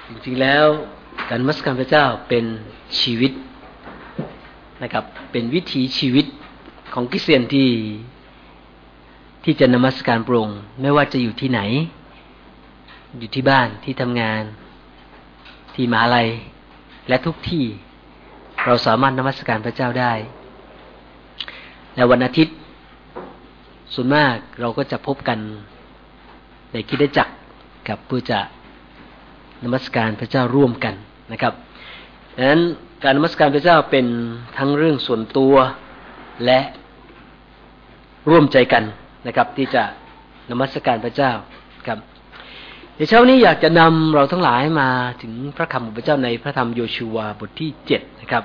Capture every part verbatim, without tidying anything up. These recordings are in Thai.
จริงๆแล้วการนมัสการพระเจ้าเป็นชีวิตนะครับเป็นวิถีชีวิตของคริสเตียนที่ที่จะนมัสการพระองค์ไม่ว่าจะอยู่ที่ไหนอยู่ที่บ้านที่ทำงานที่มหาลัยและทุกที่เราสามารถนมัสการพระเจ้าได้และวันอาทิตย์ส่วนมากเราก็จะพบกันในคริสตจักรกับเพื่อจะนมัสการพระเจ้าร่วมกันนะครับดังนั้นการนมัสการพระเจ้าเป็นทั้งเรื่องส่วนตัวและร่วมใจกันนะครับที่จะนมัสการพระเจ้าครับในเช้านี้อยากจะนำเราทั้งหลายมาถึงพระคำของพระเจ้าในพระธรรมโยชูวาบทที่เจ็ดนะครับ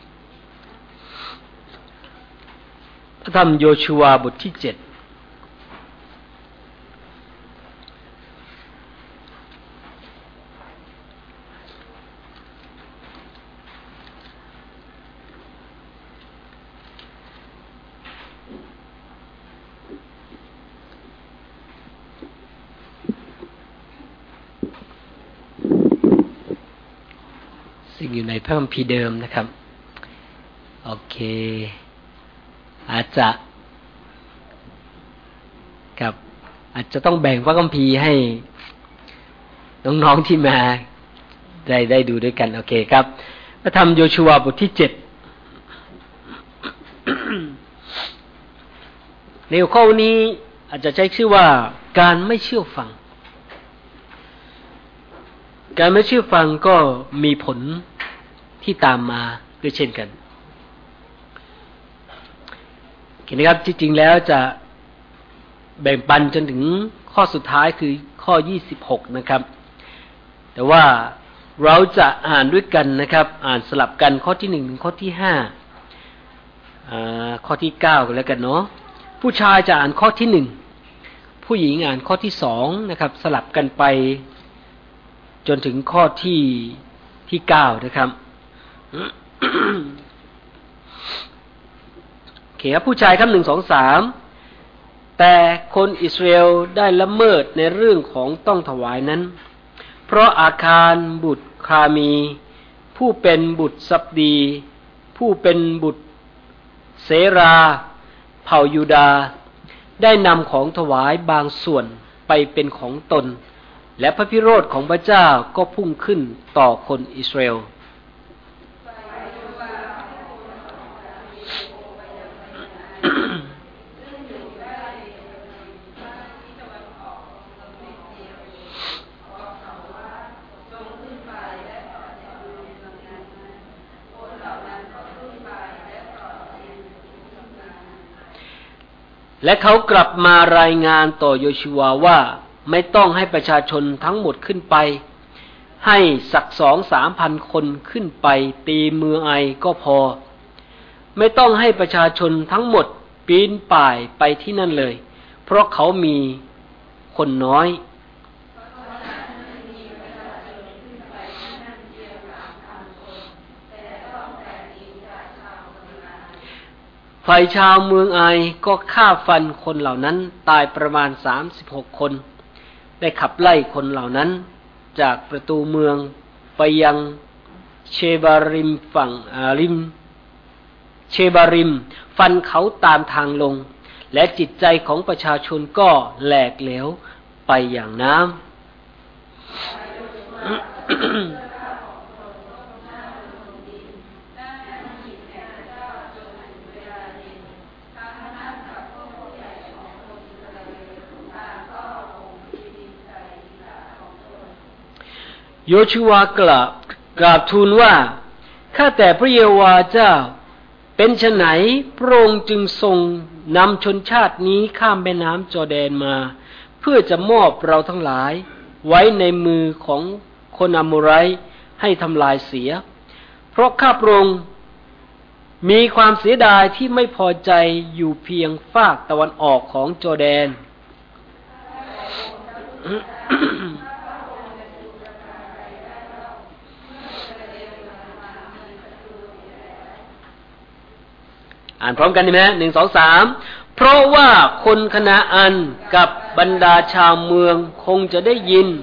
พระธรรมโยชูวาบทที่เจ็ดซึ่งอยู่ในพระคัมภีร์เดิมนะครับโอเคอาจจะกับอาจจะต้องแบ่งพระคัมภีร์ให้น้องๆที่มาได้ได้ดูด้วยกันโอเคครับพระธรรมโยชูวาบทที่เจ็ด ในหัวข้อนี้อาจจะใช้ชื่อว่าการไม่เชื่อฟังการไม่เชื่อฟังก็มีผลที่ตามมาด้วยเช่นกันเห็นไหมครับที่จริงแล้วจะแบ่งปันจนถึงข้อสุดท้ายคือข้อยี่สิบหกนะครับแต่ว่าเราจะอ่านด้วยกันนะครับอ่านสลับกันข้อที่หนึ่งถึงข้อที่ห้าอ่าข้อที่เก้ากันแล้วกันเนาะผู้ชายจะอ่านข้อที่หนึ่งผู้หญิงอ่านข้อที่สองนะครับสลับกันไปจนถึงข้อที่ที่เก้านะครับ โอเคครับผู้ชายครับหนึ่งสองสามแต่คนอิสราเอลได้ละเมิดในเรื่องของต้องถวายนั้นเพราะอาคารบุตรคามีผู้เป็นบุตรซับดีผู้เป็นบุตรเสราเผ่ายูดาได้นำของถวายบางส่วนไปเป็นของตนและพระพิโรธของพระเจ้าก็พุ่งขึ้นต่อคนอิสราเอลและเขากลับมารายงานต่อโยชูวาว่าไม่ต้องให้ประชาชนทั้งหมดขึ้นไปให้สักสองสามพันคนขึ้นไปตีมือไอก็พอไม่ต้องให้ประชาชนทั้งหมดปีนป่ายไปที่นั่นเลยเพราะเขามีคนน้อยฝ่ายชาวเมืองไอก็ฆ่าฟันคนเหล่านั้นตายประมาณสามสิบหกคนได้ขับไล่คนเหล่านั้นจากประตูเมืองไปยังเชบาริมฝั่งอาริมเชบาริมฟันเขาตามทางลงและจิตใจของประชาชนก็แหลกเหลวไปอย่างน้ำ โยชูวากราบกราบทูลว่าข้าแต่พระเยโฮวาห์เจ้าเป็นไฉนพระองค์จึงทรงนำชนชาตินี้ข้ามแม่น้ำจอร์แดนมาเพื่อจะมอบเราทั้งหลายไว้ในมือของคนอาโมไรให้ทำลายเสียเพราะข้าพระองค์มีความเสียดายที่ไม่พอใจอยู่เพียงฝากตะวันออกของจอร์แดน อ่านพร้อมกันดีไหมหนึ่งสองสามเพราะว่าคนคณาอันกับบรรดาชาวเมืองคงจะได้ยิน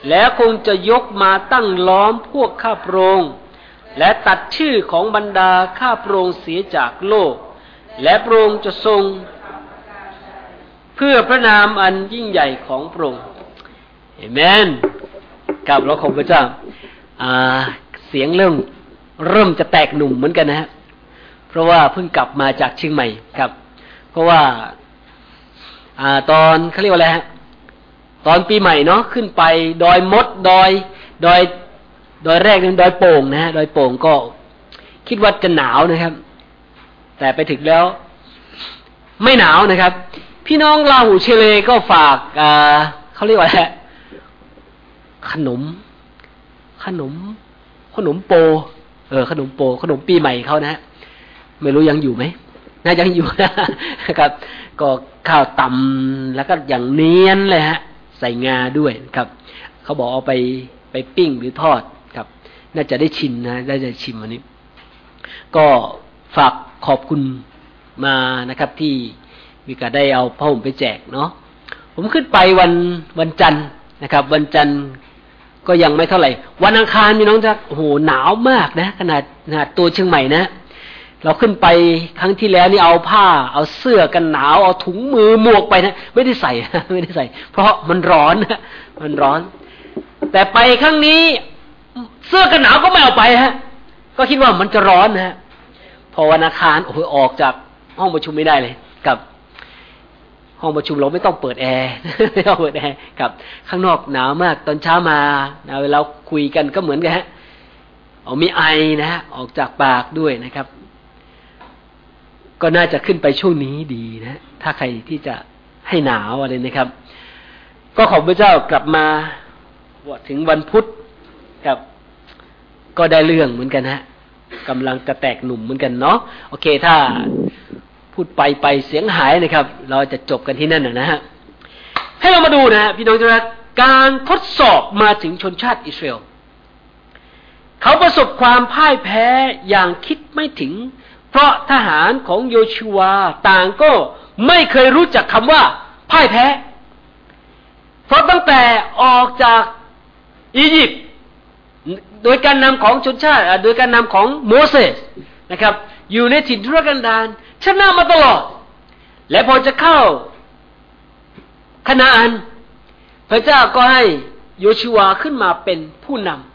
แล้วคงจะยกมาตั้งล้อมพวกข้าพระองค์และตัดชื่อของบรรดาข้าพระองค์เสียจากโลกและพระองค์จะทรงเพื่อพระนามอันยิ่งใหญ่ของพระองค์เอเมนกับเราของพระเจ้าเสียงเริ่มเริ่มจะแตกหนุ่มเหมือนกันนะฮะเพราะว่าเพิ่งกลับมาจากเชียงใหม่ครับเพราะว่าอ่าตอนเขาเรียกว่าอะไรฮะตอนปีใหม่เนาะขึ้นไปดอยมดดอยดอยดอยแรกนั้นดอยโป่งนะฮะดอยโป่งก็คิดว่าจะหนาวนะครับแต่ไปถึงแล้วไม่หนาวนะครับพี่น้องลาหูเชเลก็ฝากอ่าเขาเรียกว่าอะไรขนมขนมขนมโปเออขนมโปขนมปีใหม่เขานะฮะไม่รู้ยังอยู่ไหมน่ายังอยู่นะครับก็ข้าวตำแล้วก็อย่างเนียนเลยฮะใส่งาด้วยครับเขาบอกเอาไปไปปิ้งหรือทอดครับน่าจะได้ชิมนะได้จะชิมวันนี้ก็ฝากขอบคุณมานะครับที่มีการได้เอาผ้าห่มไปแจกเนาะผมขึ้นไปวันวันจันทร์นะครับวันจันทร์ก็ยังไม่เท่าไหร่วันอังคารมีน้องจะโอ้โหหนาวมากนะขนาดขนาดตัวเชียงใหม่นะเราขึ้นไปครั้งที่แล้วนี่เอาผ้าเอาเสื้อกันหนาวเอาถุงมือหมวกไปนะไม่ได้ใส่ไม่ได้ใส่เพราะมันร้อนมันร้อนแต่ไปครั้งนี้เสื้อกันหนาวก็ไม่เอาไปฮะก็คิดว่ามันจะร้อนนะฮะพอวันอังคารโอ้โหออกจากห้องประชุมไม่ได้เลยกับห้องประชุมเราไม่ต้องเปิดแอร์ไม่ต้องเปิดแอร์กับข้างนอกหนาวมากตอนเช้ามาเวลาคุยกันก็เหมือนกันฮะเอามีไอนะฮะออกจากปากด้วยนะครับก็น่าจะขึ้นไปช่วงนี้ดีนะถ้าใครที่จะให้หนาวอะไรนะครับก็ขอบพระเจ้ากลับมาถึงวันพุธกับก็ได้เรื่องเหมือนกันฮะกำลังจะแตกหนุ่มเหมือนกันเนาะโอเคถ้าพูดไปไปเสียงหายนะครับเราจะจบกันที่นั่นนะฮะให้เรามาดูนะพี่น้องทุกท่านการทดสอบมาถึงชนชาติอิสราเอลเขาประสบความพ่ายแพ้อย่างคิดไม่ถึงเพราะทหารของโยชูวาต่างก็ไม่เคยรู้จักคำว่าพ่ายแพ้เพราะตั้งแต่ออกจากอียิปต์โดยการนำของชนชาติโดยการนำของโมเสสนะครับอยู่ในถิ่นทุรกันดารชนะมาตลอดและพอจะเข้าคณาอันพระเจ้าก็ให้โยชูวาขึ้นมาเป็นผู้นำ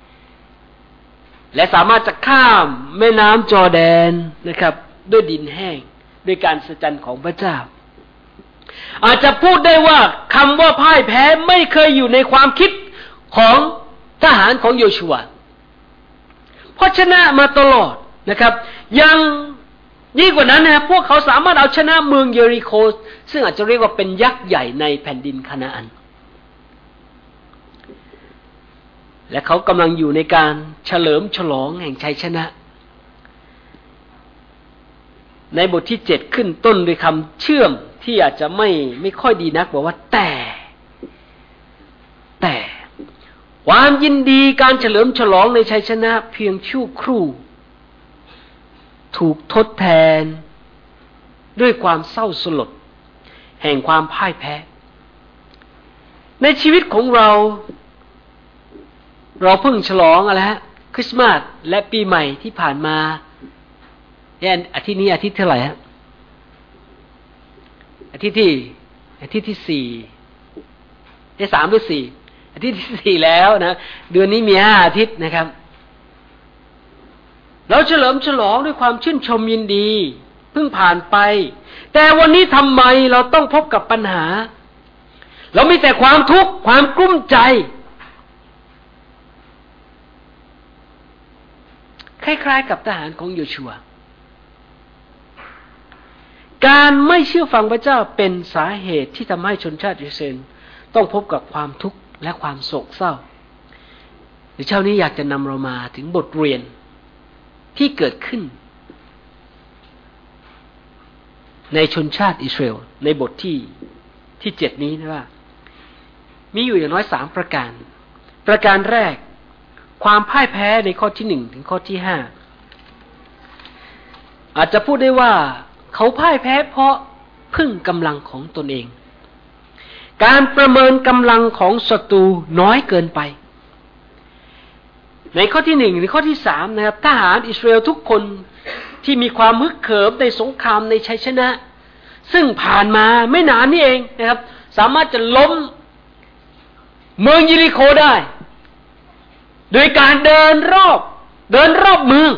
และสามารถจะข้ามแม่น้ำจอร์แดนนะครับด้วยดินแห้งด้วยการสัจจันของพระเจ้าอาจจะพูดได้ว่าคำว่าพ่ายแพ้ไม่เคยอยู่ในความคิดของทหารของโยชูวาเพราะชนะมาตลอดนะครับยังยิ่งกว่านั้นนะพวกเขาสามารถเอาชนะเมืองเยริโคซึ่งอาจจะเรียกว่าเป็นยักษ์ใหญ่ในแผ่นดินคานาอันและเขากำลังอยู่ในการเฉลิมฉลองแห่งชัยชนะในบทที่เจ็ดขึ้นต้นด้วยคำเชื่อมที่อาจจะไม่ไม่ค่อยดีนักบอกว่าแต่แต่ความยินดีการเฉลิมฉลองในชัยชนะเพียงชั่วครู่ถูกทดแทนด้วยความเศร้าสลดแห่งความพ่ายแพ้ในชีวิตของเราเราเพิ่งฉลองอะไรฮะคริสต์มาสและปีใหม่ที่ผ่านมาเนี่ยอาทิตย์นี้อาทิตย์เท่าไหร่ฮะอาทิตย์ที่อาทิตย์ที่สี่ได้สามหรือสี่อาทิตย์ที่สี่แล้วนะเดือนนี้มีห้าอาทิตย์นะครับเราเฉลิมฉลองด้วยความชื่นชมยินดีเพิ่งผ่านไปแต่วันนี้ทำไมเราต้องพบกับปัญหาเรามีแต่ความทุกข์ความกลุ้มใจคล้ายๆกับทหารของโยชูวาการไม่เชื่อฟังพระเจ้าเป็นสาเหตุที่ทำให้ชนชาติอิสราเอลต้องพบกับความทุกข์และความโศกเศร้าในเช้านี้อยากจะนำเรามาถึงบทเรียนที่เกิดขึ้นในชนชาติอิสราเอลในบทที่ที่เจ็ดนี้นะว่ามีอยู่อย่างน้อยสามประการประการแรกความพ่ายแพ้ในข้อที่หนึ่งถึงข้อที่ห้าอาจจะพูดได้ว่าเขาพ่ายแพ้เพราะพึ่งกำลังของตนเองการประเมินกำลังของศัตรูน้อยเกินไปในข้อที่หนึ่งหรือข้อที่สามนะครับทหารอิสราเอลทุกคนที่มีความฮึกเหิมในสงครามในชัยชนะซึ่งผ่านมาไม่นานนี่เองนะครับสามารถจะล้มเมืองเยริโคได้โดยการเดินรอบเดินรอบเมือง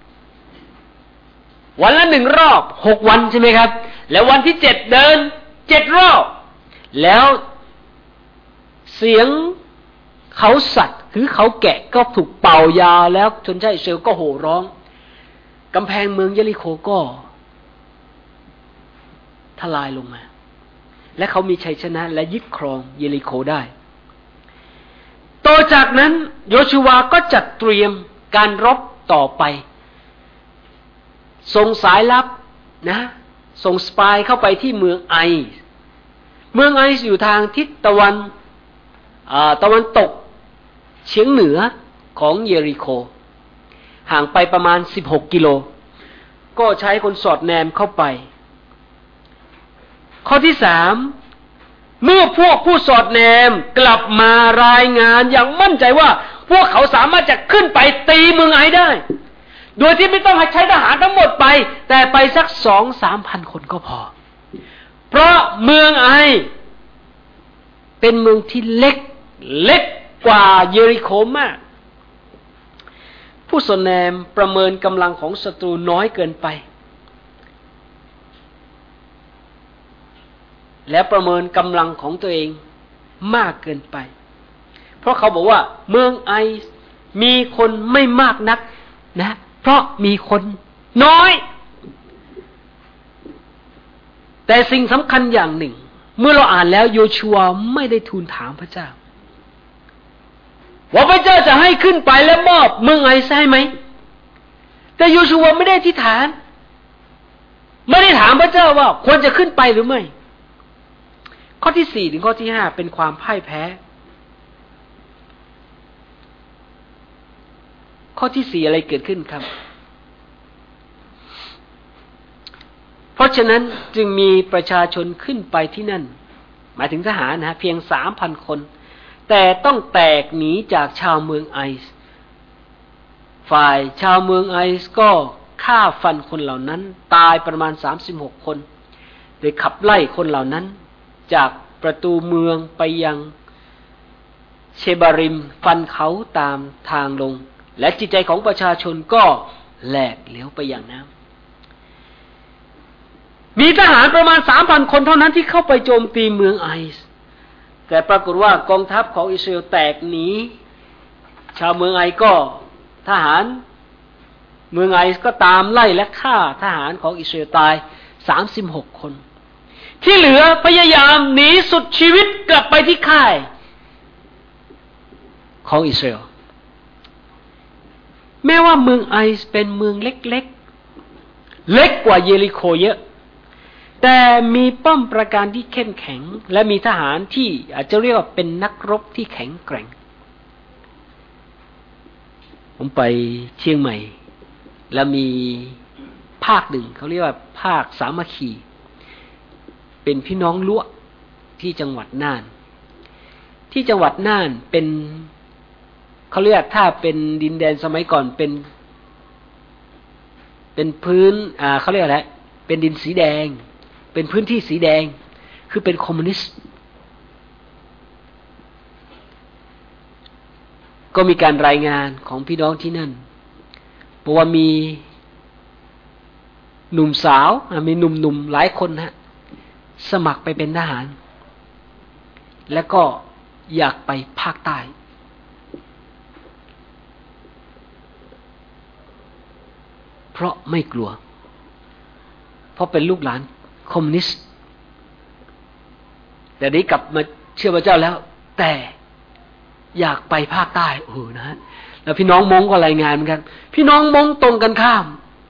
วันละหนึ่งรอบหกวันใช่ไหมครับแล้ววันที่เจ็ดเดินเจ็ดรอบแล้วเสียงเขาสัตว์หรือเขาแกะก็ถูกเป่ายาแล้วชนชาติอิสราเอลก็โห่ร้องกำแพงเมืองเยริโคก็ทลายลงมาและเขามีชัยชนะและยึดครองเยริโคได้ต่อจากนั้นโยชูวาก็จัดเตรียมการรบต่อไปส่งสายลับนะส่งสปายเข้าไปที่เมืองไอซ์เมืองไอซ์อยู่ทางทิศตะวันตะวันตกเฉียงเหนือของเยริโคห่างไปประมาณสิบหกกิโลก็ใช้คนสอดแนมเข้าไปข้อที่สามเมื่อพวกผู้สอดแนมกลับมารายงานอย่างมั่นใจว่าพวกเขาสามารถจะขึ้นไปตีเมืองไอได้โดยที่ไม่ต้องให้ใช้ทหารทั้งหมดไปแต่ไปสักสองสามพันคนก็พอเพราะเมืองไอเป็นเมืองที่เล็กเล็กกว่าเยริโคมากผู้สอดแนมประเมินกำลังของศัตรูน้อยเกินไปและประเมินกำลังของตัวเองมากเกินไปเพราะเขาบอกว่าเมืองไอมีคนไม่มากนักนะเพราะมีคนน้อยแต่สิ่งสำคัญอย่างหนึ่งเมื่อเราอ่านแล้วโยชูวาไม่ได้ทูลถามพระเจ้าว่าพระเจ้าจะให้ขึ้นไปและมอบเมืองไอซ์ให้ไหมแต่โยชูวาไม่ได้อธิษฐานไม่ได้ถามพระเจ้าว่าควรจะขึ้นไปหรือไม่ข้อที่สี่ถึงข้อที่ห้าเป็นความพ่ายแพ้ข้อที่สี่อะไรเกิดขึ้นครับเพราะฉะนั้นจึงมีประชาชนขึ้นไปที่นั่นหมายถึงทหารนะเพียง สามพัน คนแต่ต้องแตกหนีจากชาวเมืองไอซ์ฝ่ายชาวเมืองไอซ์ก็ฆ่าฟันคนเหล่านั้นตายประมาณสามสิบหกคนโดยขับไล่คนเหล่านั้นจากประตูเมืองไปยังเชบาริมฟันเขาตามทางลงและจิตใจของประชาชนก็แหลกเหลวไปอย่างน้ำมีทหารประมาณ สามพัน คนเท่านั้นที่เข้าไปโจมตีเมืองไอซ์แต่ปรากฏว่ากองทัพของอิสราเอลแตกหนีชาวเมืองไอซ์ก็ทหารเมืองไอซ์ก็ตามไล่และฆ่าทหารของอิสราเอลตายสามสิบหกคนที่เหลือพยายามหนีสุดชีวิตกลับไปที่ค่ายของอิสราเอลแม้ว่าเมืองไอซ์เป็นเมืองเล็กๆเล็กกว่าเยริโคเยอะแต่มีป้อมปราการที่เข้มแข็งและมีทหารที่อาจจะเรียกว่าเป็นนักรบที่แข็งแกร่งผมไปเชียงใหม่แล้วมีภาคหนึ่งเขาเรียกว่าภาคสามัคคีเป็นพี่น้องล้ว ที่จังหวัดน่านที่จังหวัดน่านเป็นเขาเรียกถ้าเป็นดินแดนสมัยก่อนเป็นเป็นพื้นอ่าเขาเรียกอะไรเป็นดินสีแดงเป็นพื้นที่สีแดงคือเป็นคอมมิวนิสต์ก็มีการรายงานของพี่น้องที่นั่นบอกว่ามีหนุ่มสาวมีหนุ่มๆหลายคนฮะสมัครไปเป็นทหารแล้วก็อยากไปภาคใต้เพราะไม่กลัวเพราะเป็นลูกหลานคอมมิวนิสต์แต่นี้กลับมาเชื่อพระเจ้าแล้วแต่อยากไปภาคใต้โอ้นะฮะแล้วพี่น้องมงก็รายงานเหมือนกันพี่น้องมงตรงกันข้าม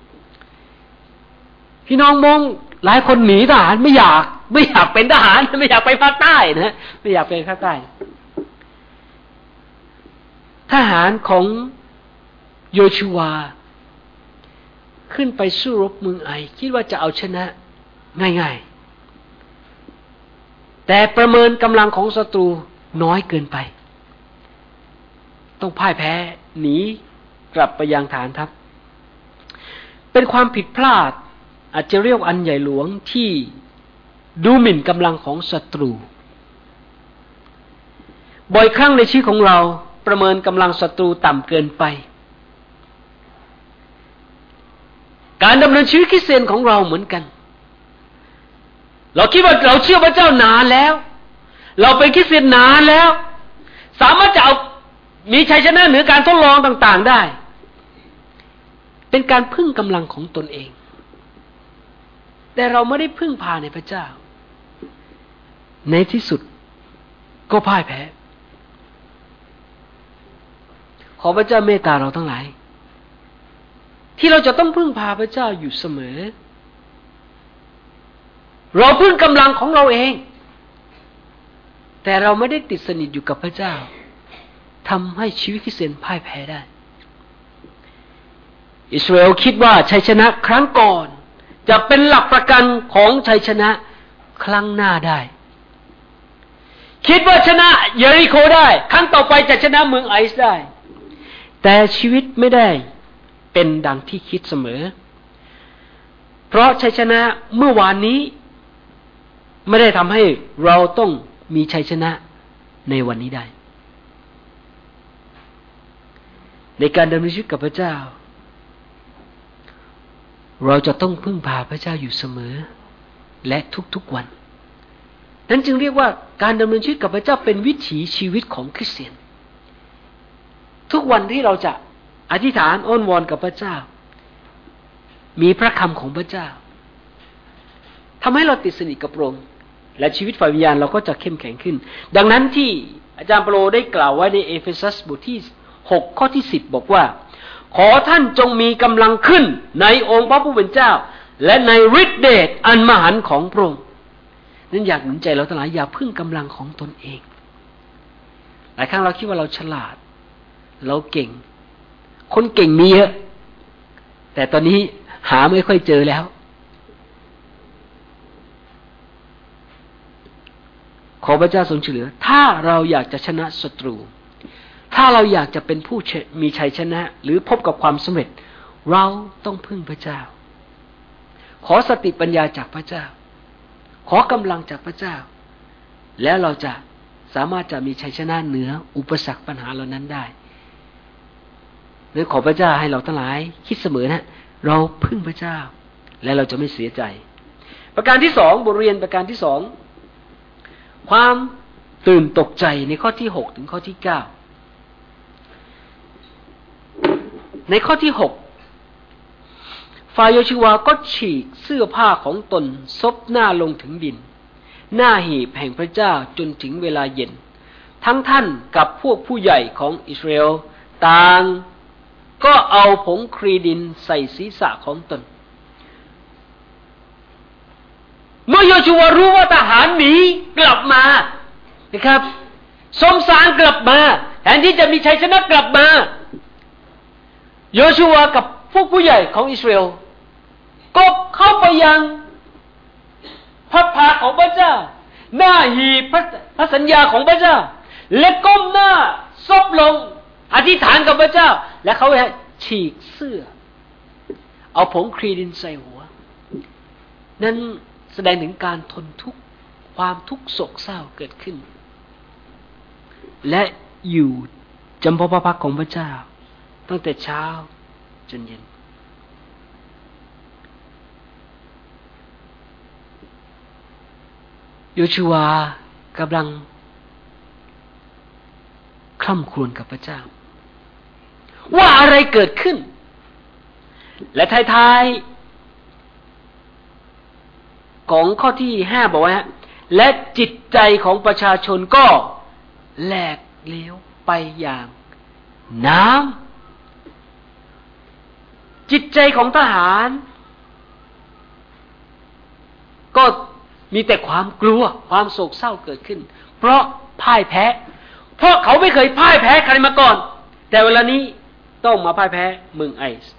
พี่น้องมงหลายคนหนีทหารไม่อยากไม่อยากเป็นทหารไม่อยากไปภาคใต้นะไม่อยากไปภาคใต้ทหารของโยชูวาขึ้นไปสู้รบเมืองไอคิดว่าจะเอาชนะง่ายๆแต่ประเมินกำลังของศัตรูน้อยเกินไปต้องพ่ายแพ้หนีกลับไปยังฐานทัพเป็นความผิดพลาดอาจจะเรียกอันใหญ่หลวงที่ดูหมิ่นกำลังของศัตรูบ่อยครั้งในชีวิตของเราประเมินกำลังศัตรูต่ำเกินไปการดำเนินชีวิตคริสเตียนของเราเหมือนกันเราคิดว่าเราเชื่อพระเจ้านานแล้วเราเป็นคริสเตียนนานแล้วสามารถจะเอามีชัยชนะเหนือการทดลองต่างๆได้เป็นการพึ่งกำลังของตนเองแต่เราไม่ได้พึ่งพาในพระเจ้าในที่สุดก็พ่ายแพ้ขอพระเจ้าเมตตาเราทั้งหลายที่เราจะต้องพึ่งพาพระเจ้าอยู่เสมอเราพึ่งกำลังของเราเองแต่เราไม่ได้ติดสนิทอยู่กับพระเจ้าทำให้ชีวิตคริสเตียนพ่ายแพ้ได้อิสราเอลคิดว่าชัยชนะครั้งก่อนจะเป็นหลักประกันของชัยชนะครั้งหน้าได้คิดว่าชนะเยริโคได้ครั้งต่อไปจะชนะเมืองไอซ์ได้แต่ชีวิตไม่ได้เป็นดังที่คิดเสมอเพราะชัยชนะเมื่อวานนี้ไม่ได้ทำให้เราต้องมีชัยชนะในวันนี้ได้ในการดำเนินชีวิตกับพระเจ้าเราจะต้องพึ่งพาพระเจ้าอยู่เสมอและทุกๆวันนั้นจึงเรียกว่าการดำเนินชีวิตกับพระเจ้าเป็นวิถีชีวิตของคริสเตียนทุกวันที่เราจะอธิษฐานอ้อนวอนกับพระเจ้ามีพระคำของพระเจ้าทำให้เราติดสนิทกับพระองค์และชีวิตฝ่ายวิญญาณเราก็จะเข้มแข็งขึ้นดังนั้นที่อาจารย์เปโตรได้กล่าวไว้ในเอเฟซัสบทที่หกข้อที่สิบบอกว่าขอท่านจงมีกำลังขึ้นในองค์พระผู้เป็นเจ้าและในฤทธิเดชอันมหันต์ของพระองค์นั้นอยากหนุนใจเราทั้งหลายอย่าพึ่งกำลังของตนเองหลายครั้งเราคิดว่าเราฉลาดเราเก่งคนเก่งมีเยอะแต่ตอนนี้หาไม่ค่อยเจอแล้วขอพระเจ้าทรงช่วยเหลือถ้าเราอยากจะชนะศัตรูถ้าเราอยากจะเป็นผู้มีชัยชนะหรือพบกับความสำเร็จเราต้องพึ่งพระเจ้าขอสติปัญญาจากพระเจ้าขอกำลังจากพระเจ้าแล้วเราจะสามารถจะมีชัยชนะเหนืออุปสรรคปัญหาเหล่านั้นได้หรือขอพระเจ้าให้เราทั้งหลายคิดเสมอนะเราพึ่งพระเจ้าและเราจะไม่เสียใจประการที่สองบทเรียนประการที่สองความตื่นตกใจในข้อที่หกถึงข้อที่เก้าในข้อที่หกฝ่ายโยชูวาก็ฉีกเสื้อผ้าของตนซบหน้าลงถึงดินหน้าหีบแห่งพระเจ้าจนถึงเวลาเย็นทั้งท่านกับพวกผู้ใหญ่ของอิสราเอลต่างก็เอาผงครีดินใส่ศีรษะของตนเมื่อโยชูวารู้ว่าทหารหนีกลับมานะครับสมสารกลับมาแทนที่จะมีชัยชนะกลับมาโยชูวากับพวกผู้ใหญ่ของอิสราเอลก็เข้าไปยังพระพักตร์ของพระเจ้าหน้าหีบพระพระสัญญาของพระเจ้าและก้มหน้าซบลงอธิษฐานกับพระเจ้าและเขาฉีกเสื้อเอาผงครีดินใส่หัวนั้นแสดงถึงการทนทุกข์ความทุกข์โศกเศร้าเกิดขึ้นและอยู่จำพระพระพักตร์ของพระเจ้าตั้งแต่เช้าจนเย็นโยชูวากำลังคร่ำครวญกับพระเจ้าว่าอะไรเกิดขึ้นและท้ายๆของข้อที่ห้าบอกว่าและจิตใจของประชาชนก็แหลกเหลวไปอย่างน้ำจิตใจของทหารก็มีแต่ความกลัวความโศกเศร้าเกิดขึ้นเพราะพ่ายแพ้เพราะเขาไม่เคยพ่ายแพ้ใครมาก่อนแต่เวลานี้ต้องมาพ่ายแพ้เมืองไอซ์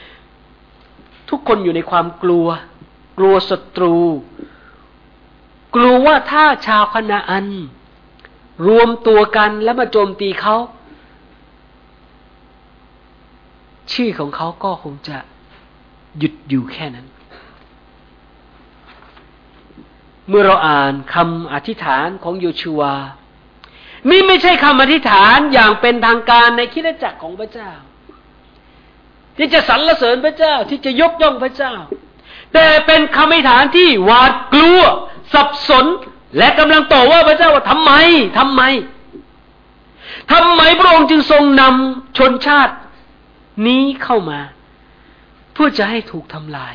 ทุกคนอยู่ในความกลัวกลัวศัตรูกกลัวว่าถ้าชาวคานาอันรวมตัวกันแล้วมาโจมตีเขาชื่อของเขาก็คงจะหยุดอยู่แค่นั้นเมื่อเราอ่านคำอธิษฐานของโยชูวานี่ไม่ใช่คำอธิษฐานอย่างเป็นทางการในคริสตจักรของพระเจ้าที่จะสรรเสริญพระเจ้าที่จะยกย่องพระเจ้าแต่เป็นคำอธิษฐานที่หวาดกลัวสับสนและกำลังต่อว่าพระเจ้าว่าทำไมทำไมทำไมพระองค์จึงทรงนำชนชาตินี้เข้ามาเพื่อจะให้ถูกทำลาย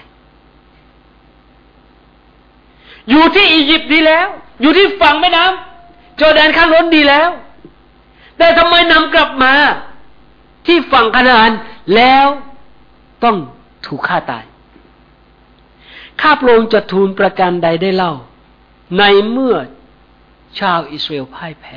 อยู่ที่อียิปต์ดีแล้วอยู่ที่ฝั่งแม่น้ำจอร์แดนข้างโน้นดีแล้วแต่ทำไมนำกลับมาที่ฝั่งคานาอันแล้วต้องถูกฆ่าตายข้าพระองค์จะทูลประการใดได้เล่าในเมื่อชาวอิสราเอลพ่ายแพ้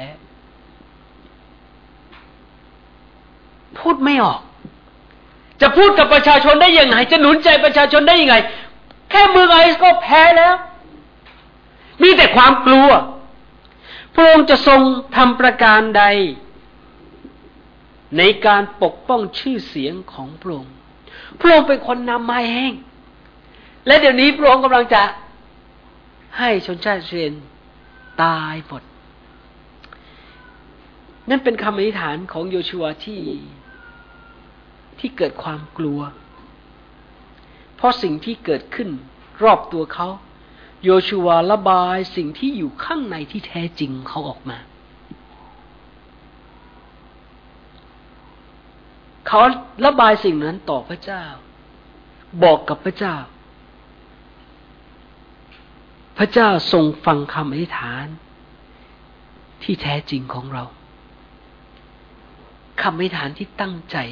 พูดไม่ออกจะพูดกับประชาชนได้ยังไงจะหนุนใจประชาชนได้ยังไงแค่เมืองไอซ์ก็แพ้แล้วมีแต่ความกลัวพระองค์จะทรงทำประการใดในการปกป้องชื่อเสียงของพระองค์พระองค์เป็นคนนำมาเองและเดี๋ยวนี้พระองค์กำลังจะให้ชนชาติอิสราเอลตายหมดนั่นเป็นคำอธิษฐานของโยชูวาที่ที่เกิดความกลัวเพราะสิ่งที่เกิดขึ้นรอบตัวเขาโยชูวาระบายสิ่งที่อยู่ข้างในที่แท้จริงเขาออกมาเขาระบายสิ่งนั้นต่อพระเจ้าบอกกับพระเจ้าพระเจ้าทรงฟังคำอธิษฐานที่แท้จริงของเราคำอธิษฐานที่ตั้งใจ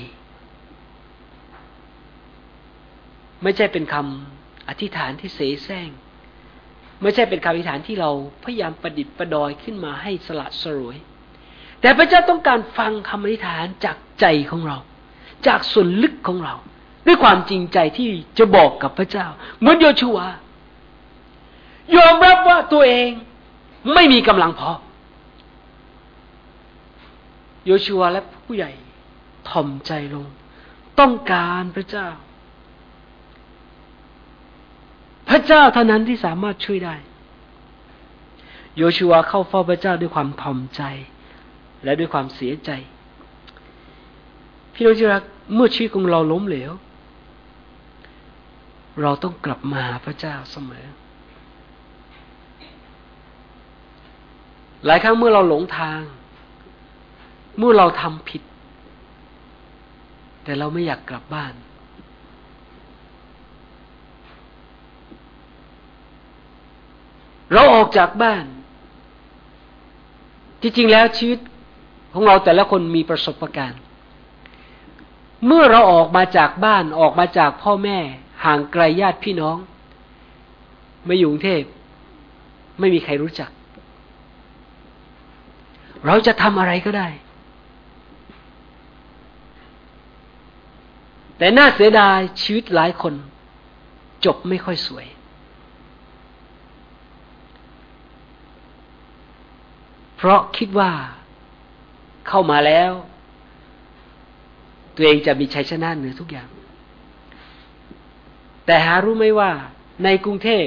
ไม่ใช่เป็นคำอธิษฐานที่เสแสร้งไม่ใช่เป็นคำอธิษฐานที่เราพยายามประดิษฐ์ประดอยขึ้นมาให้สละสลวยแต่พระเจ้าต้องการฟังคำอธิษฐานจากใจของเราจากส่วนลึกของเราด้วยความจริงใจที่จะบอกกับพระเจ้าเหมือนโยชูวายอมรับว่าตัวเองไม่มีกำลังพอโยชูวาและผู้ใหญ่ถ่อมใจลงต้องการพระเจ้าพระเจ้าเท่านั้นที่สามารถช่วยได้โยชูวาเข้าเฝ้าพระเจ้าด้วยความถ่อมใจและด้วยความเสียใจพี่น้องที่รักเมื่อชีวิตของเราล้มเหลวเราต้องกลับมาหาพระเจ้าเสมอหลายครั้งเมื่อเราหลงทางเมื่อเราทำผิดแต่เราไม่อยากกลับบ้านเราออกจากบ้านที่จริงแล้วชีวิตของเราแต่ละคนมีประสบการณ์เมื่อเราออกมาจากบ้านออกมาจากพ่อแม่ห่างไกลญาติพี่น้องไม่อยู่กรุงเทพไม่มีใครรู้จักเราจะทำอะไรก็ได้แต่น่าเสียดายชีวิตหลายคนจบไม่ค่อยสวยเพราะคิดว่าเข้ามาแล้วตัวเองจะมีชัยชนะเหนือทุกอย่างแต่หารู้ไหมว่าในกรุงเทพ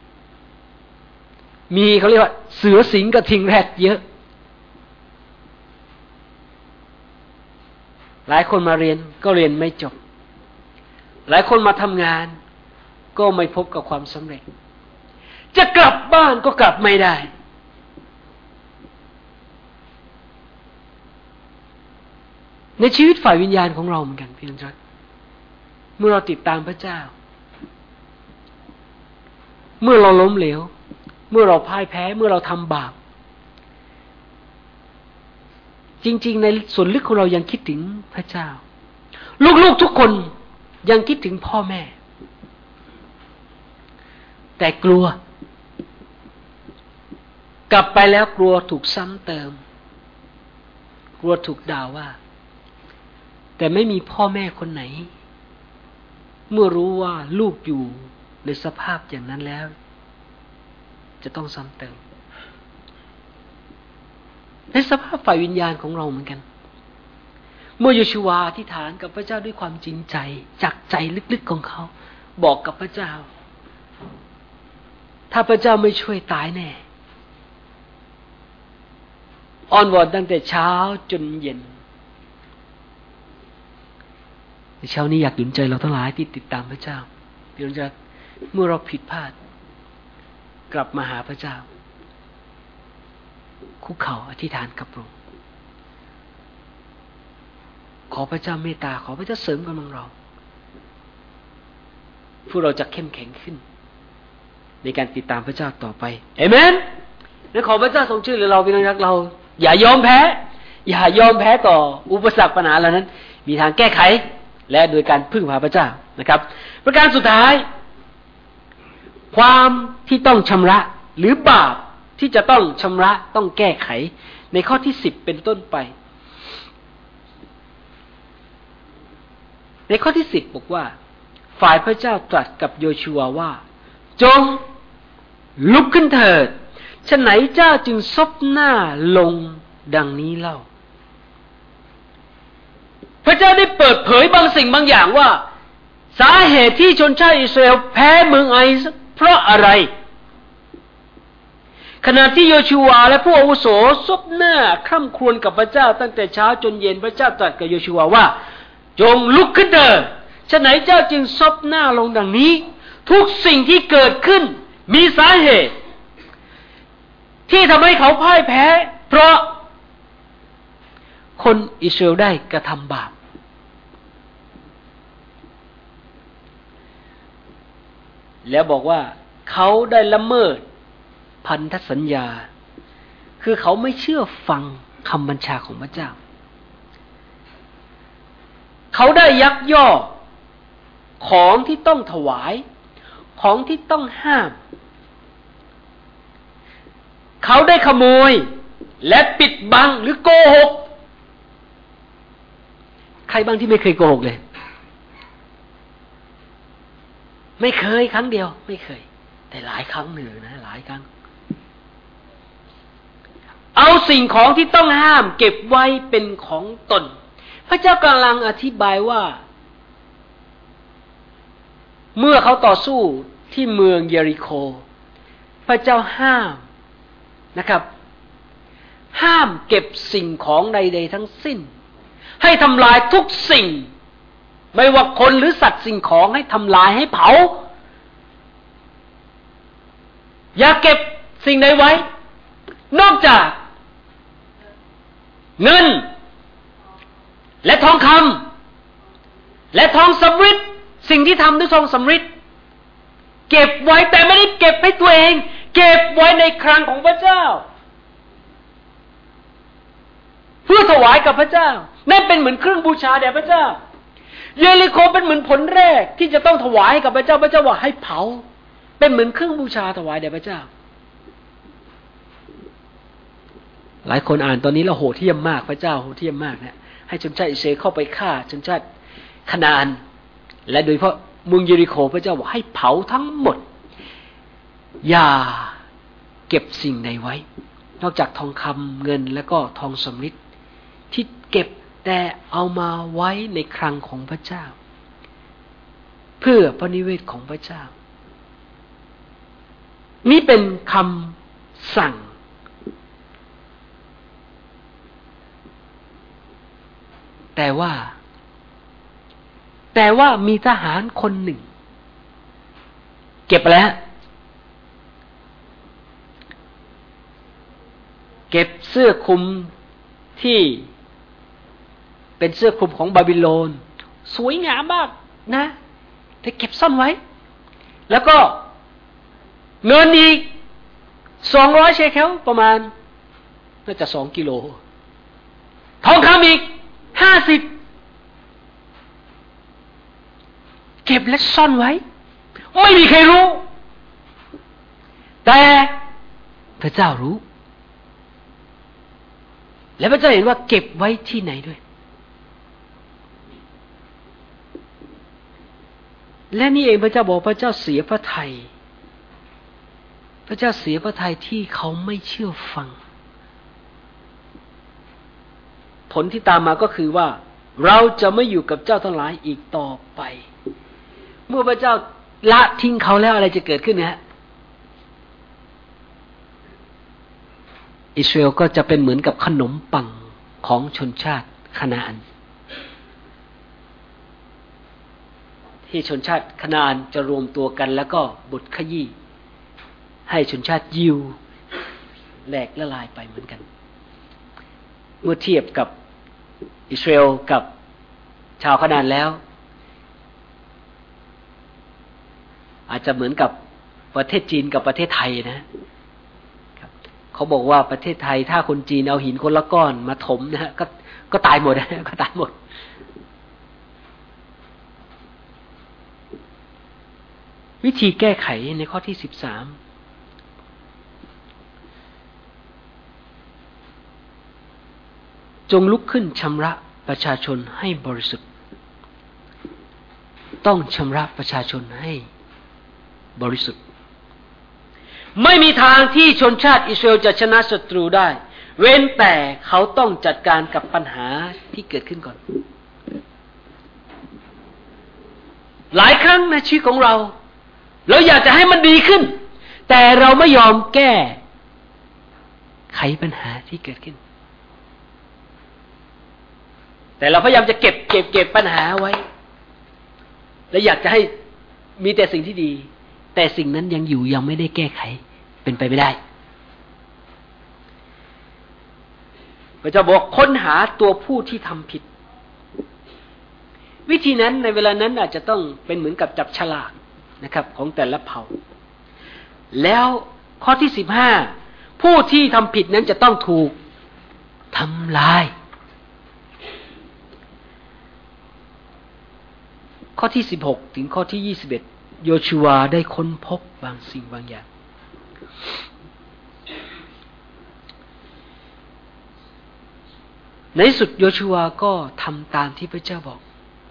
มีเขาเรียกว่าเสือสิงกับทิงแรดเยอะหลายคนมาเรียนก็เรียนไม่จบหลายคนมาทำงานก็ไม่พบกับความสำเร็จจะกลับบ้านก็กลับไม่ได้ในชีวิตฝ่ายวิญญาณของเราเหมือนกันพี่น้องครับเมื่อเราติดตามพระเจ้าเมื่อเราล้มเหลวเมื่อเราพ่ายแพ้เมื่อเราทำบาปจริงๆในส่วนลึกของเรายังคิดถึงพระเจ้าลูกๆทุกคนยังคิดถึงพ่อแม่แต่กลัวกลับไปแล้วกลัวถูกซ้ำเติมกลัวถูกด่าว่าแต่ไม่มีพ่อแม่คนไหนเมื่อรู้ว่าลูกอยู่ในสภาพอย่างนั้นแล้วจะต้องซ้ำเติมในสภาพฝ่ายวิญญาณของเราเหมือนกันเมื่อโยชูวาอธิษฐานกับพระเจ้าด้วยความจริงใจจากใจลึกๆของเขาบอกกับพระเจ้าถ้าพระเจ้าไม่ช่วยตายแน่อ้อนวอนตั้งแต่เช้าจนเย็นในเช้านี้อยากหนุนใจเราทั้งหลายที่ติดตามพระเจ้าพี่น้องจะเมื่อเราผิดพลาดกลับมาหาพระเจ้าคุกเข่าอธิษฐานกับพระองค์ขอพระเจ้าเมตตาขอพระเจ้าเสริมกำลังเราพวกเราจะเข้มแข็งขึ้นในการติดตามพระเจ้าต่อไปเอเมนและขอพระเจ้าทรงช่วยเหลือเราพี่น้องรักเราอย่ายอมแพ้อย่ายอมแพ้ต่ออุปสรรคปัญหาเหล่านั้นมีทางแก้ไขและโดยการพึ่งพาพระเจ้านะครับประการสุดท้ายความที่ต้องชำระหรือบาปที่จะต้องชำระต้องแก้ไขในข้อที่สิบเป็นต้นไปในข้อที่สิบบอกว่าฝ่ายพระเจ้าตรัสกับโยชูวาว่าจงลุกขึ้นเถิดฉะไหนเจ้าจึงซบหน้าลงดังนี้เล่าพระเจ้าได้เปิดเผยบางสิ่งบางอย่างว่าสาเหตุที่ชนชาติอิสราเอลแพ้เมืองไอซ์เพราะอะไรขณะที่โยชูวาและผู้อาวุโสซบหน้าคร่ำครวญกับพระเจ้าตั้งแต่เช้าจนเย็นพระเจ้าตรัสกับโยชูวาว่าจงลุกขึ้นเถิดฉะไหนเจ้าจึงซบหน้าลงดังนี้ทุกสิ่งที่เกิดขึ้นมีสาเหตุที่ทำให้เขาพ่ายแพ้เพราะคนอิสราเอลได้กระทำบาปแล้วบอกว่าเขาได้ละเมิดพันธสัญญาคือเขาไม่เชื่อฟังคำบัญชาของพระเจ้าเขาได้ยักยอกของที่ต้องถวายของที่ต้องห้ามเขาได้ขโมยและปิดบังหรือโกหกใครบ้างที่ไม่เคยโกหกเลยไม่เคยครั้งเดียวไม่เคยแต่หลายครั้งหนึ่งนะหลายครั้งเอาสิ่งของที่ต้องห้ามเก็บไว้เป็นของตนพระเจ้ากำลังอธิบายว่าเมื่อเขาต่อสู้ที่เมืองเยริโคพระเจ้าห้ามนะครับห้ามเก็บสิ่งของใดๆทั้งสิ้นให้ทำลายทุกสิ่งไม่ว่าคนหรือสัตว์สิ่งของให้ทำลายให้เผาอย่าเก็บสิ่งใดไว้นอกจากเงินและทองคำและทองสำริดสิ่งที่ทำด้วยทองสำริดเก็บไว้แต่ไม่ได้เก็บให้ตัวเองเก็บไว้ในคลังของพระเจ้าเพื่อถวายกับพระเจ้านั่นเป็นเหมือนเครื่องบูชาแด่พระเจ้าเยริโคเป็นเหมือนผลแรกที่จะต้องถวายกับพระเจ้าพระเจ้าว่าให้เผาเป็นเหมือนเครื่องบูชาถวายแด่พระเจ้าหลายคนอ่านตอนนี้แล้วโหดเหี้ยมมากพระเจ้าโหดเหี้ยมมากนะให้ชนชาติอิสราเอลเข้าไปฆ่าชนชาติคานาอันและโดยเฉพาะเมืองเยริโคพระเจ้าบอกให้เผาทั้งหมดอย่าเก็บสิ่งใดไว้นอกจากทองคำเงินและก็ทองสำริดที่เก็บแต่เอามาไว้ในคลังของพระเจ้าเพื่อพระนิเวศของพระเจ้านี่เป็นคำสั่งแต่ว่าแต่ว่ามีทหารคนหนึ่งเก็บแล้วเก็บเสื้อคลุมที่เป็นเสื้อคลุมของบาบิโลนสวยงามมากนะแต่เก็บซ่อนไว้แล้วก็เงินอีกสองร้อยเชเคลประมาณน่าจะสองกิโลทองคำอีกห้าสิบเก็บและซ่อนไว้ไม่มีใครรู้แต่พระเจ้ารู้และพระเจ้าเห็นว่าเก็บไว้ที่ไหนด้วยและนี่เองพระเจ้าบอกพระเจ้าเสียพระทัยพระเจ้าเสียพระทัยที่เขาไม่เชื่อฟังผลที่ตามมาก็คือว่าเราจะไม่อยู่กับเจ้าทั้งหลายอีกต่อไปเมื่อพระเจ้าละทิ้งเขาแล้วอะไรจะเกิดขึ้นนะฮะอิสราเอลก็จะเป็นเหมือนกับขนมปังของชนชาติคานาอันที่ชนชาติคานาอันจะรวมตัวกันแล้วก็บดขยี้ให้ชนชาติยิวแหลกละลายไปเหมือนกันเมื่อเทียบกับอิสราเอลกับชาวคานาอันแล้วอาจจะเหมือนกับประเทศจีนกับประเทศไทยนะเขาบอกว่าประเทศไทยถ้าคนจีนเอาหินคนละก้อนมาถมนะฮะก็ก็ตายหมดนะก็ตายหมดวิธีแก้ไขในข้อที่สิบสามจงลุกขึ้นชำระประชาชนให้บริสุทธิ์ต้องชำระประชาชนให้บริสุทธิ์ไม่มีทางที่ชนชาติอิสราเอลจะชนะศัตรูได้เว้นแต่เขาต้องจัดการกับปัญหาที่เกิดขึ้นก่อนหลายครั้งในชีวิตของเราเราอยากจะให้มันดีขึ้นแต่เราไม่ยอมแก้ไขปัญหาที่เกิดขึ้นแต่เราพยายามจะเก็บเก็บเก็บปัญหาไว้และอยากจะให้มีแต่สิ่งที่ดีแต่สิ่งนั้นยังอยู่ยังไม่ได้แก้ไขเป็นไปไม่ได้พระเจ้าบอกค้นหาตัวผู้ที่ทำผิดวิธีนั้นในเวลานั้นอาจจะต้องเป็นเหมือนกับจับฉลากนะครับของแต่ละเผ่าแล้วข้อที่สิบห้าผู้ที่ทำผิดนั้นจะต้องถูกทำลายข้อที่สิบหกถึงข้อที่ยี่สิบเอ็ดโยชูวาได้ค้นพบบางสิ่งบางอย่างในสุดโยชูวาก็ทำตามที่พระเจ้าบอก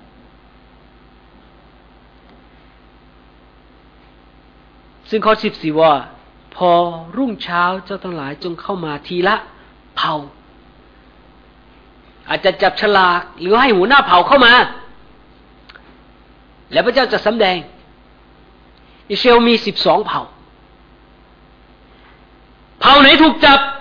ซึ่งข้อสิบสี่ว่าพอรุ่งเช้าเจ้าทั้งหลายจงเข้ามาทีละเผ่าอาจจะจับฉลากหรือให้หัวหน้าเผ่าเข้ามาแล้วพระเจ้าจะสำแดงอิสราเอลมีสิบสองเผ่าเผ่าไหนถูกจับ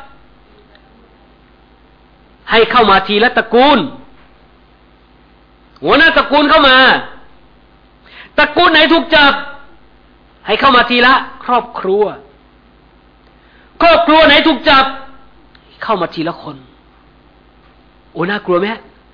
ให้เข้ามาทีละตระกูลหัวหน้าตระกูลเข้ามาตระกูลไหนถูกจับให้เข้ามาทีละครอบครัวครอบครัวไหนถูกจับเข้ามาทีละคนโอ้น่ากลัวไหม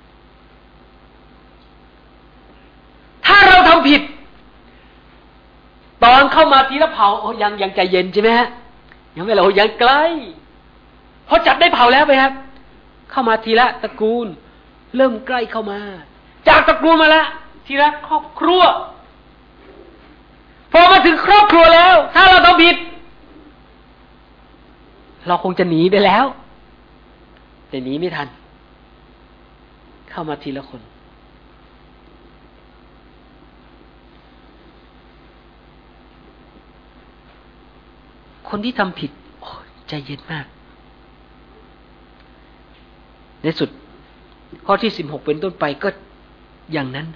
ถ้าเราทำผิดตอนเข้ามาทีละเผ่าโอ้ยังยังใจเย็นใช่ไหมฮะยังไม่ละโอ้ยังใกล้พอจับได้เผ่าแล้วไปครับเข้ามาทีละตระกูลเริ่มใกล้เข้ามาจากตระกูลมาแล้วทีละครอบครัวพอมาถึงครอบครัวแล้วถ้าเราทำผิดเราคงจะหนีไปแล้วแต่หนีไม่ทันเข้ามาทีละคนคนที่ทำผิดโอ้ใจเย็นมากในสุดข้อที่สิบหกเป็นต้นไปก็อย่างนั้น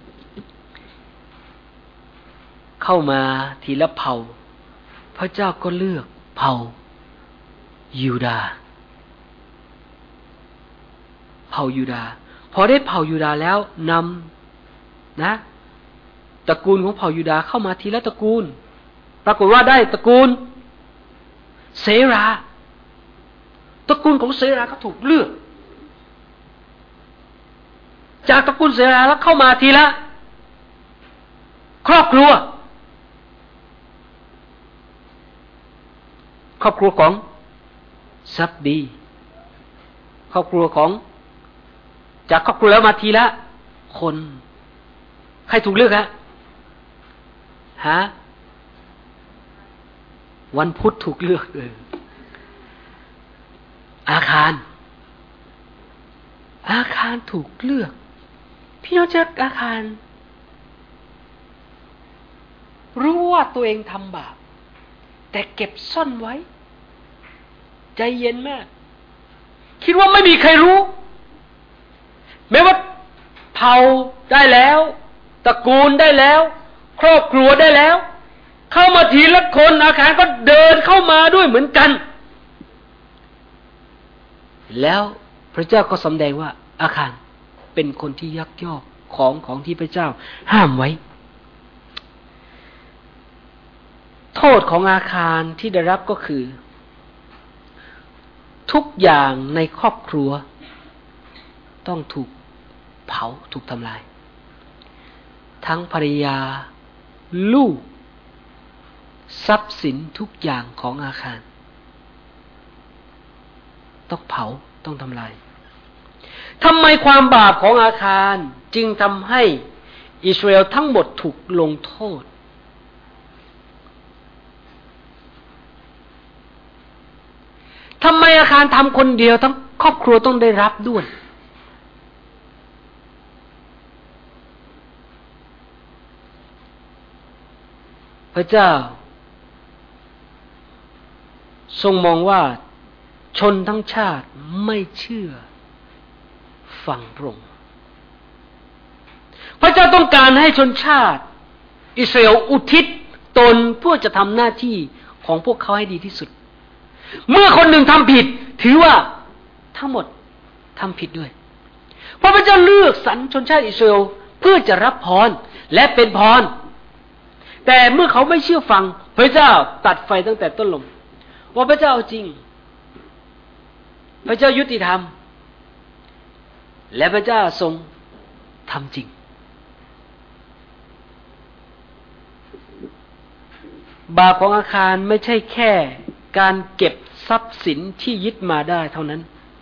เข้ามาทีละเผ่าพระเจ้าก็เลือกเผ่ายูดาห์เผ่ายูดาห์พอได้เผ่ายูดาห์แล้วนำนะตระกูลของเผ่ายูดาห์เข้ามาทีละตระกูลปรากฏว่าได้ตระกูลเซราตระกูลของเซราก็ถูกเลือกจากตระกูลเซราแล้วเข้ามาทีละครอบครัวครอบครัวของซับดีครอบครัวของจากครอบครัวแล้วมาทีละคนใครถูกเลือกฮะฮะวันพุธถูกเลือกเอออาคารอาคารถูกเลือกพี่น้องจากอาคารรู้ว่าตัวเองทำบาปแต่เก็บซ่อนไว้ใจเย็นมากคิดว่าไม่มีใครรู้แม้ว่าเผ่าได้แล้วตระกูลได้แล้วครอบครัวได้แล้วเข้ามาทีละคนอาคารก็เดินเข้ามาด้วยเหมือนกันแล้วพระเจ้าก็สำแดงว่าอาคารเป็นคนที่ยักยอกของของที่พระเจ้าห้ามไว้โทษของอาคารที่ได้รับก็คือทุกอย่างในครอบครัวต้องถูกเผาถูกทำลายทั้งภรรยาลูกทรัพย์สินทุกอย่างของอาคารต้องเผาต้องทำลายทำไมความบาปของอาคารจึงทำให้อิสราเอลทั้งหมดถูกลงโทษทำไมอาคารทำคนเดียวทั้งครอบครัวต้องได้รับด้วยพระเจ้าทรงมองว่าชนทั้งชาติไม่เชื่อฟังพระองค์พระเจ้าต้องการให้ชนชาติอิสราเอลอุทิศตนเพื่อจะทำหน้าที่ของพวกเขาให้ดีที่สุดเมื่อคนหนึ่งทำผิดถือว่าทั้งหมดทำผิดด้วยเพราะพระเจ้าเลือกสรรชนชาติอิสราเอลเพื่อจะรับพรและเป็นพรแต่เมื่อเขาไม่เชื่อฟังพระเจ้าตัดไฟตั้งแต่ต้นลมว่าพระเจ้าเอาจริงพระเจ้ายุติธรรมและพระเจ้าทรงทำจริงบาปของอาคารไม่ใช่แค่การเก็บทรัพย์สินที่ยึดมาได้เท่านั้น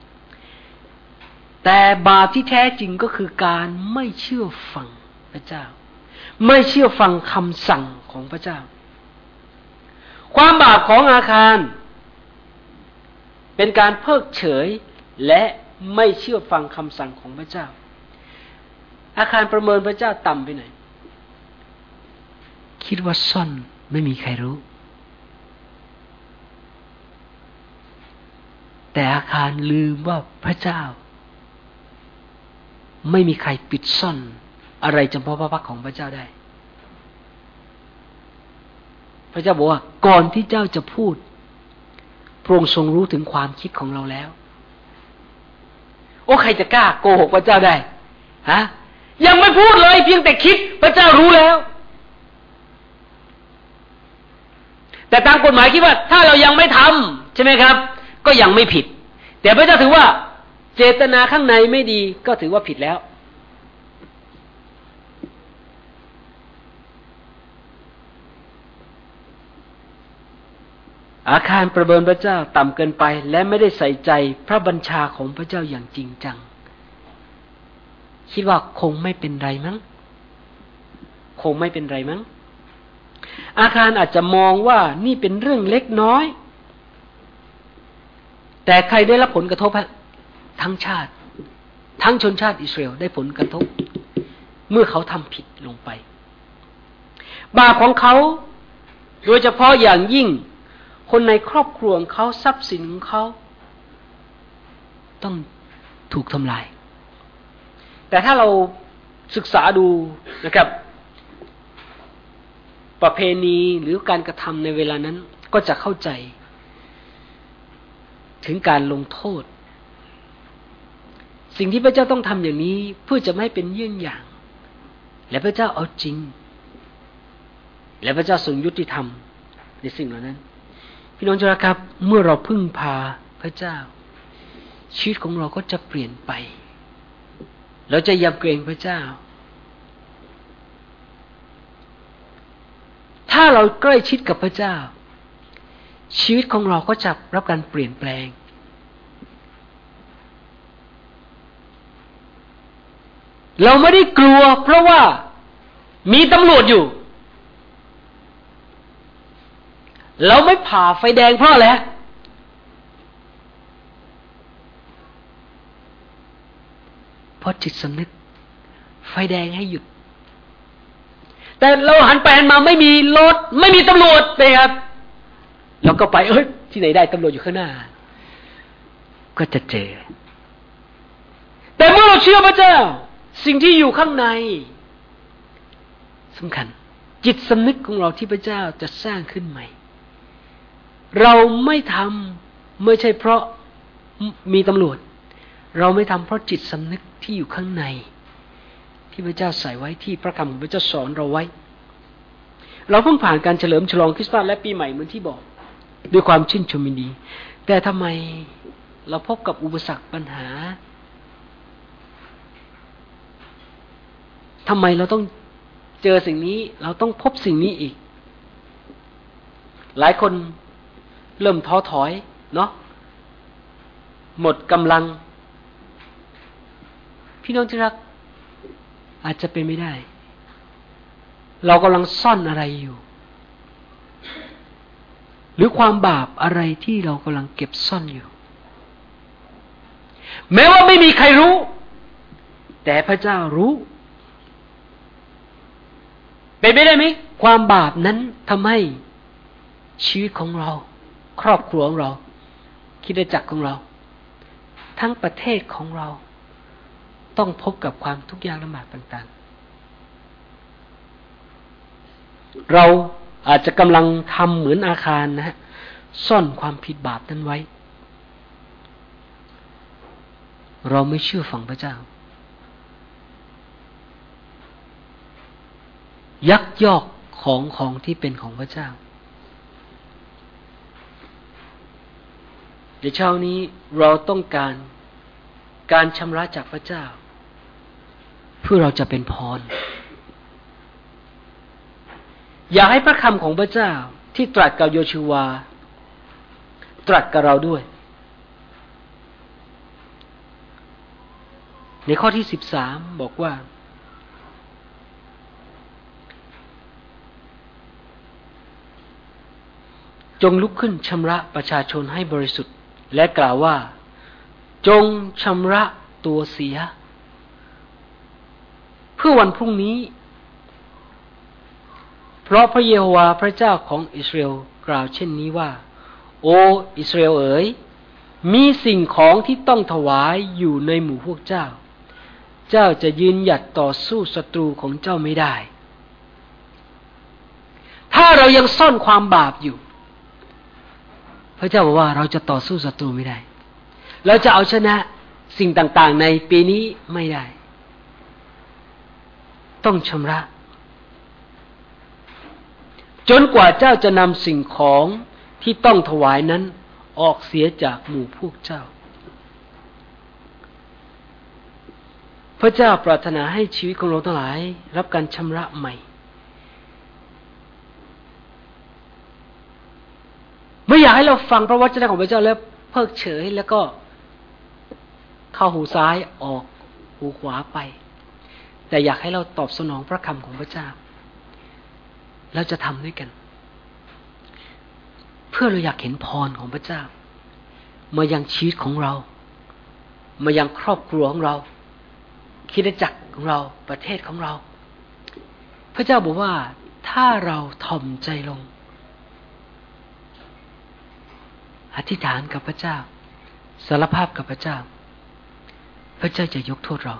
แต่บาปที่แท้จริงก็คือการไม่เชื่อฟังพระเจ้าไม่เชื่อฟังคำสั่งของพระเจ้าความบาปของอาคารเป็นการเพิกเฉยและไม่เชื่อฟังคำสั่งของพระเจ้าอาคารประเมินพระเจ้าต่ำไปหน่อยคิดว่าซ่อนไม่มีใครรู้แต่อาคารลืมว่าพระเจ้าไม่มีใครปิดซ่อนอะไรเฉพาะพระพักของพระเจ้าได้พระเจ้าบอกว่าก่อนที่เจ้าจะพูดพระองค์ทรงรู้ถึงความคิดของเราแล้วโอ้ใครจะกล้าโกหกพระเจ้าได้ฮะยังไม่พูดเลยเพียงแต่คิดพระเจ้ารู้แล้วแต่ตามกฎหมายคิดว่าถ้าเรายังไม่ทำใช่ไหมครับก็ยังไม่ผิดแต่พระเจ้าถือว่าเจตนาข้างในไม่ดีก็ถือว่าผิดแล้วอาคารประเมินพระเจ้าต่ำเกินไปและไม่ได้ใส่ใจพระบัญชาของพระเจ้าอย่างจริงจังคิดว่าคงไม่เป็นไรมั้งคงไม่เป็นไรมั้งอาคารอาจจะมองว่านี่เป็นเรื่องเล็กน้อยแต่ใครได้รับผลกระทบทั้งชาติทั้งชนชาติอิสราเอลได้ผลกระทบเมื่อเขาทำผิดลงไปบาปของเขาโดยเฉพาะอย่างยิ่งคนในครอบครัวของเขาทรัพย์สินของเขาต้องถูกทำลายแต่ถ้าเราศึกษาดูนะครับประเพณีหรือการกระทำในเวลานั้นก็จะเข้าใจถึงการลงโทษสิ่งที่พระเจ้าต้องทำอย่างนี้เพื่อจะไม่ให้เป็นเยี่ยงอย่างและพระเจ้าเอาจริงและพระเจ้าทรงยุติธรรมในสิ่งเหล่านั้นพี่น้องเจ้าครับเมื่อเราพึ่งพาพระเจ้าชีวิตของเราก็จะเปลี่ยนไปเราจะยำเกรงพระเจ้าถ้าเราใกล้ชิดกับพระเจ้าชีวิตของเราก็จะรับการเปลี่ยนแปลงเราไม่ได้กลัวเพราะว่ามีตำรวจอยู่เราไม่ผ่าไฟแดงเพราะอะไรเพราะจิตสำนึกไฟแดงให้หยุดแต่เราหันไปหันมาไม่มีรถไม่มีตำรวจเลยครับแล้วก็ไปเอ้ยที่ไหนได้ตำรวจอยู่ข้างหน้าก็จะเจอแต่เมื่อเราเชื่อพระเจ้าสิ่งที่อยู่ข้างในสำคัญจิตสำนึกของเราที่พระเจ้าจะสร้างขึ้นใหม่เราไม่ทำไม่ใช่เพราะมีตำรวจเราไม่ทำเพราะจิตสำนึกที่อยู่ข้างในที่พระเจ้าใส่ไว้ที่พระคำของพระเจ้าสอนเราไว้เราเพิ่งผ่านการเฉลิมฉลองคริสต์มาสและปีใหม่เหมือนที่บอกด้วยความชื่นชมยินดีแต่ทำไมเราพบกับอุปสรรคปัญหาทำไมเราต้องเจอสิ่งนี้เราต้องพบสิ่งนี้อีกหลายคนเริ่มท้อถอยเนาะหมดกำลังพี่น้องที่รักอาจจะเป็นไม่ได้เรากำลังซ่อนอะไรอยู่หรือความบาปอะไรที่เรากำลังเก็บซ่อนอยู่แม้ว่าไม่มีใครรู้แต่พระเจ้ารู้เป็นไม่ได้ไหมความบาปนั้นทำให้ชีวิตของเราครอบครัวของเราคริสตจักรของเราทั้งประเทศของเราต้องพบกับความทุกข์ยากลำบากต่างๆเราอาจจะกำลังทำเหมือนอาคารนะฮะซ่อนความผิดบาปนั้นไว้เราไม่เชื่อฟังพระเจ้ายักยอกของของที่เป็นของพระเจ้าในเช้านี้เราต้องการการชำระจากพระเจ้าเพื่อเราจะเป็นพรอยากให้พระคำของพระเจ้าที่ตรัสกับโยชูวาตรัสกับเราด้วยในข้อที่สิบสามบอกว่าจงลุกขึ้นชำระประชาชนให้บริสุทธิ์และกล่าวว่าจงชำระตัวเสียเพื่อวันพรุ่งนี้เพราะพระเยโฮวาห์พระเจ้าของอิสราเอลกล่าวเช่นนี้ว่าโออิสราเอลเอ๋ยมีสิ่งของที่ต้องถวายอยู่ในหมู่พวกเจ้าเจ้าจะยืนหยัดต่อสู้ศัตรูของเจ้าไม่ได้ถ้าเรายังซ่อนความบาปอยู่พระเจ้าบอกว่าเราจะต่อสู้ศัตรูไม่ได้เราจะเอาชนะสิ่งต่างๆในปีนี้ไม่ได้ต้องชำระจนกว่าเจ้าจะนำสิ่งของที่ต้องถวายนั้นออกเสียจากหมู่พวกเจ้าพระเจ้าปรารถนาให้ชีวิตของเราทั้งหลายรับการชำระใหม่ไม่อยากให้เราฟังพระวจนะของพระเจ้าแล้วเพิกเฉยแล้วก็เข้าหูซ้ายออกหูขวาไปแต่อยากให้เราตอบสนองพระคำของพระเจ้าเราจะทำด้วยกันเพื่อเราอยากเห็นพรของพระเจ้ามายังชีวิตของเรามายังครอบครัวของเราคริสตจักรของเราประเทศของเราพระเจ้าบอกว่าถ้าเราถ่อมใจลงอธิษฐานกับพระเจ้าสารภาพกับพระเจ้าพระเจ้าจะยกโทษเรา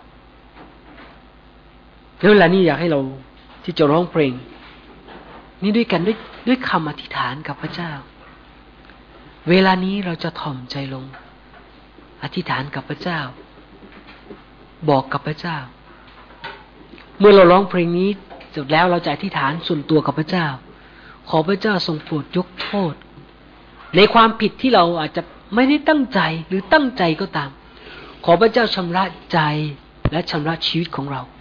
แล้วเวลานี้อยากให้เราที่จะร้องเพลงนี่ด้วยกันด้วยด้วยคำอธิษฐานกับพระเจ้าเวลานี้เราจะถ่อมใจลงอธิษฐานกับพระเจ้าบอกกับพระเจ้าเมื่อเราร้องเพลงนี้เสร็จแล้วเราจะอธิษฐานส่วนตัวกับพระเจ้าขอพระเจ้าทรงโปรดยกโทษในความผิดที่เราอาจจะไม่ได้ตั้งใจหรือตั้งใจก็ตามขอพระเจ้าชำระใจและชำระชีวิตของเรา